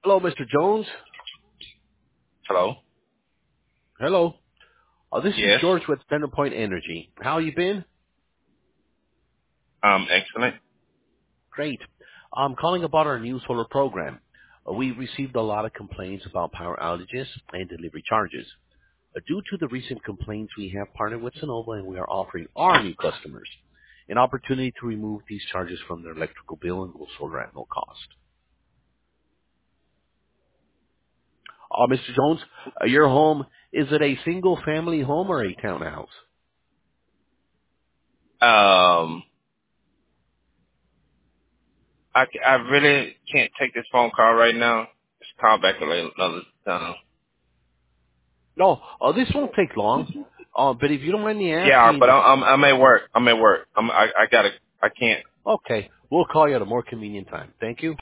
Hello, Mr. Jones. Hello? Hello. This is Yes. George with Centerpoint Energy. How you been? Excellent. Great. I'm calling about our new solar program. We received a lot of complaints about power outages and delivery charges. Due to the recent complaints, we have partnered with Sonova and we are offering our new customers an opportunity to remove these charges from their electrical bill and go solar at no cost. Mr. Jones, your home, is it a single family home or a townhouse? Um, I really can't take this phone call right now. Just call back another time. No, this won't take long. But if you don't mind me Yeah, asking, but I'm at work. I'm at work. I can't. okay, we'll call you at a more convenient time. Thank you.